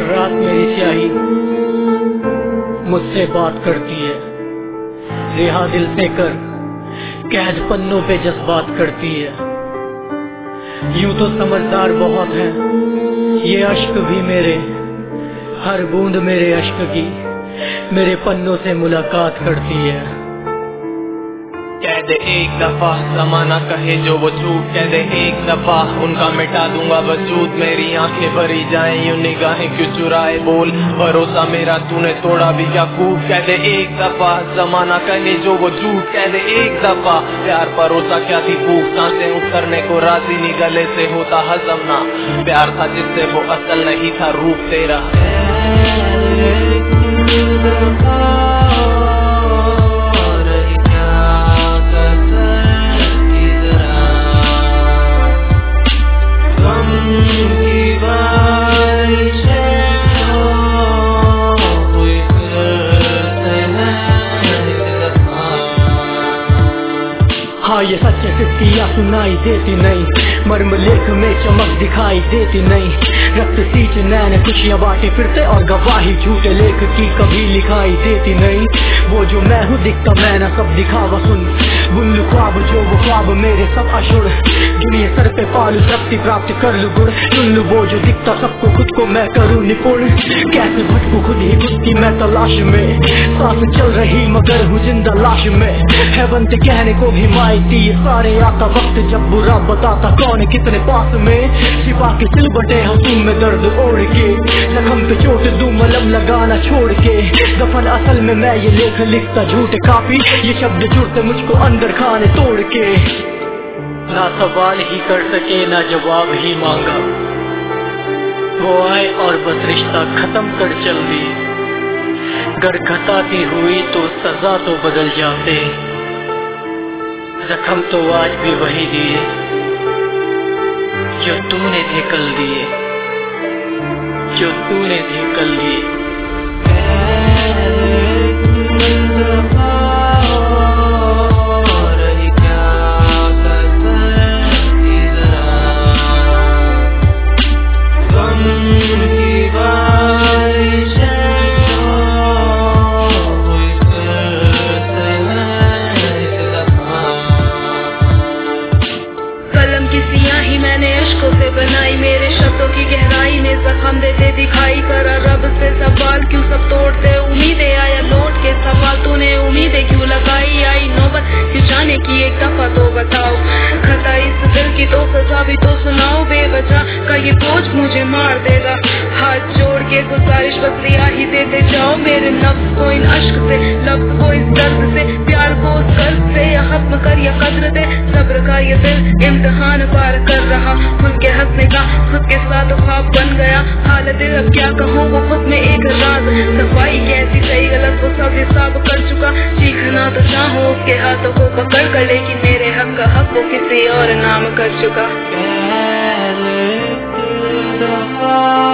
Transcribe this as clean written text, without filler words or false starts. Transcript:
रात मेरी स्याही मुझसे बात करती है, रिहा दिल से कर कैद पन्नों पे जज्बात करती है। यूं तो समझदार बहुत हैं ये अश्क भी मेरे, हर बूंद मेरे अश्क की मेरे पन्नों से मुलाकात करती है। कह दे एक दफा ज़माना कहे जो वो झूठ, कह दे एक दफा उनका मिटा दूंगा वजूद। मेरी आंखें भरी जाएं यूं निगाहें क्यों चुराए, बोल भरोसा मेरा तूने तोड़ा भी क्या खूब। कह दे एक दफा ज़माना कहे जो वो झूठ, कह दे एक दफा प्यार भरोसा क्या थी भूख। सांसें उतरने को राजी नहीं गले से होता हजम ना, प्यार था जिससे वो असल नहीं था रूप तेरा। हाँ ये सच है सिक्कियाँ सुनाई देती नहीं, मर्म लेख में चमक दिखाई देती नहीं। रक्त सींच नैन खुशियाँ बांटे फिरते और गवाही झूठे लेख की कभी लिखाई देती नहीं। वो जो मैं हूँ दिखता मैं ना सब दिखावा सुन, बुल्लू ख्वाब जो वो ख्वाब मेरे सब अशुर। दुनिया सर पे पालू शक्ति प्राप्त कर लू गुण, सुन लू वो जो दिखता सबको खुद को मैं करूँ निपुण। कैसे भटकू खुद ही खुद की मैं तलाश में, सांस चल रही मगर हूँ जिंदा लाश में। है बनते कहने को भी मायती ये सारे आता वक्त जब बुरा बताता कौन कितने पास में। छिपा के सिलबटे हंसू में दर्द ओढ़ के, जख्म पे चोट दूं मलम लगाना छोड़ के। दफन असल में मैं ये लेख लिखता झूठ काफी, ये शब्द जुड़ते मुझको अंदर खाने तोड़ के। ना सवाल ही कर सके ना जवाब ही मांगा, वो आए और बस रिश्ता खत्म कर चल दी। गर घटाती हुई तो सजा तो बदल जाते, जख्म तो आज भी वही दिए जो तूने थे कल दिए, जो तूने थे कल दिए। बनाई मेरे शब्दों की गहराई ने जख्म देते दिखाई। करा रब से सवाल क्यों सब तोड़ते उम्मीदें, आया लौट के सवाल तूने उम्मीदें क्यों लगाई। आई नौबत क्यों जाने की एक दफा तो बताओ, खता इस दिल की तो सजा भी तो सुनाओ। बेवजह का ये बोझ मुझे मार देगा, हाथ जोड़ के गुजारिश बस रिहा ही देते जाओ। मेरे नफ्स को इन अश्क से, लफ्ज को इस दर्द से, प्यार को उस कर्ज से या खत्म कर या कद्र दे। सब्र का ये दिल इम्तिहान पार कर रहा, खुद के हंसने का खुद के साथ ख्वाब बन गया। हालत दिल अब क्या कहूँ वो खुद में एक राज, सफाई कैसी सही गलत वो सब हिसाब कर चुका। चीखना तो चाहूँ उसके हाथों को पकड़ कर, लेकिन मेरे हक का हक वो किसी और नाम कर चुका।